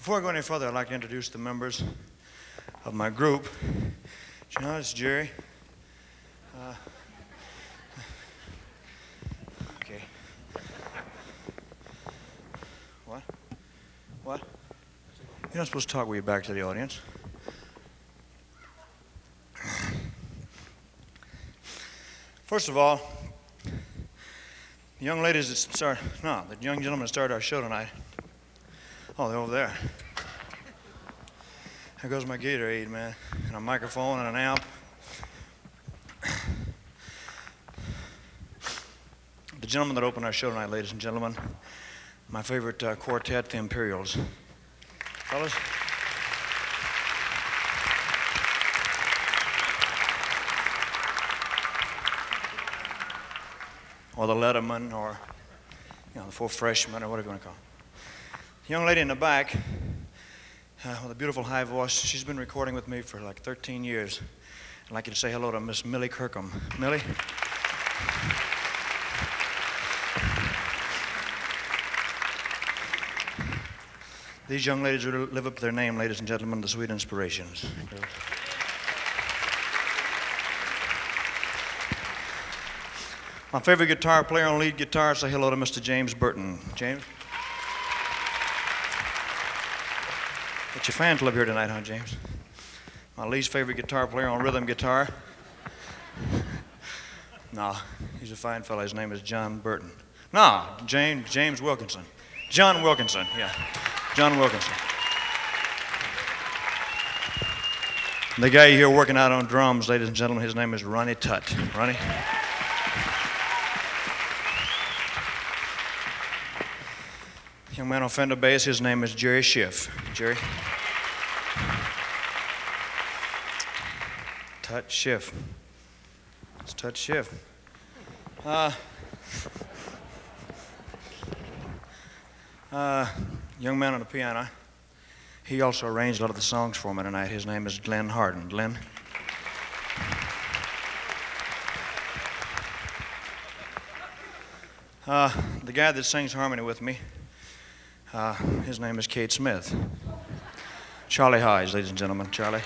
Before I go any further, I'd like to introduce the members of my group. John, it's Jerry. Okay. What? What? You're not supposed to talk with your back to the audience. First of all, the young ladies the young gentlemen that started our show tonight. Oh, they're over there. There goes my Gatorade, man, and a microphone and an amp. The gentlemen that opened our show tonight, ladies and gentlemen, my favorite quartet, the Imperials. Fellas? Or the Letterman, or the Four Freshmen, or whatever you want to call them. The young lady in the back with a beautiful high voice, she's been recording with me for like 13 years. I'd like you to say hello to Miss Millie Kirkham. Millie? These young ladies who live up to their name, ladies and gentlemen, the Sweet Inspirations. My favorite guitar player on lead guitar, say hello to Mr. James Burton. James? Got your fan club here tonight, huh, James? My least favorite guitar player on rhythm guitar. No, he's a fine fellow. His name is John Burton. No, James Wilkinson. John Wilkinson, yeah. John Wilkinson. The guy you hear working out on drums, ladies and gentlemen, his name is Ronnie Tutt. Ronnie? Young man on Fender bass, his name is Jerry Schiff. Jerry? Tutt Schiff. It's Tutt Schiff. Young man on the piano. He also arranged a lot of the songs for me tonight. His name is Glenn Harden. Glenn? The guy that sings harmony with me, his name is Kate Smith. Charlie Hayes, ladies and gentlemen. Charlie.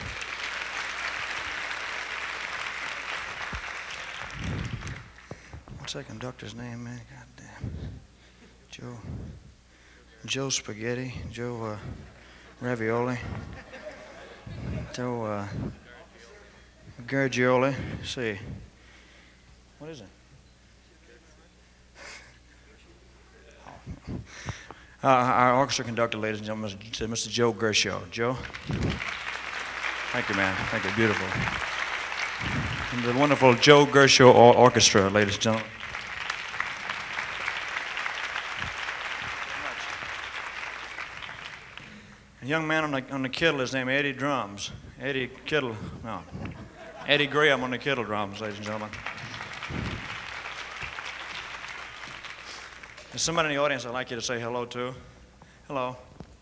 What's that conductor's name, man? Goddamn. Joe Spaghetti. Joe Ravioli. Joe Gargioli. Let's see. What is it? Our orchestra conductor, ladies and gentlemen, is Mr. Joe Gershow. Joe? Thank you, man. Thank you. Beautiful. And the wonderful Joe Gershow Orchestra, ladies and gentlemen. A young man on the Kittle, his name is Eddie Drums. Eddie Kittle, no. Eddie Graham on the Kittle drums, ladies and gentlemen. There's somebody in the audience I'd like you to say hello to. Hello.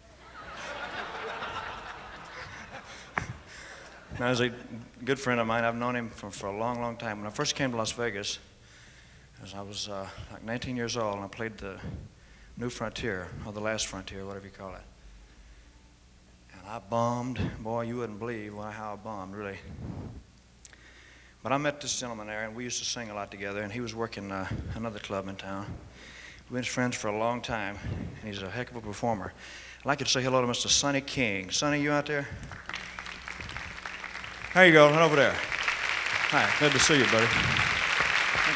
Now, he's a good friend of mine. I've known him for a long, long time. When I first came to Las Vegas, I was like 19 years old, and I played the New Frontier, or the Last Frontier, whatever you call it. And I bombed. Boy, you wouldn't believe how I bombed, really. But I met this gentleman there, and we used to sing a lot together, and he was working another club in town. We've been friends for a long time, and he's a heck of a performer. I'd like you to say hello to Mr. Sonny King. Sonny, you out there? There you go, right over there. Hi, good to see you, buddy. Thank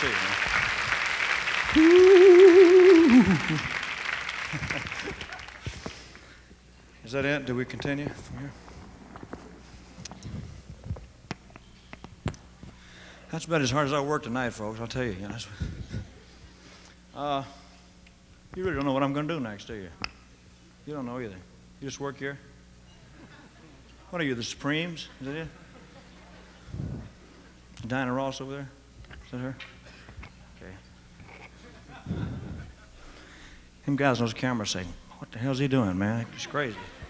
you, nice to see you, man. Is that it? Do we continue from here? That's about as hard as I work tonight, folks, I'll tell you. You really don't know what I'm going to do next, do you? You don't know either. You just work here? What are you, the Supremes? Is that it? Dinah Ross over there? Is that her? Okay. Them guys on the camera say, what the hell's he doing, man? He's crazy.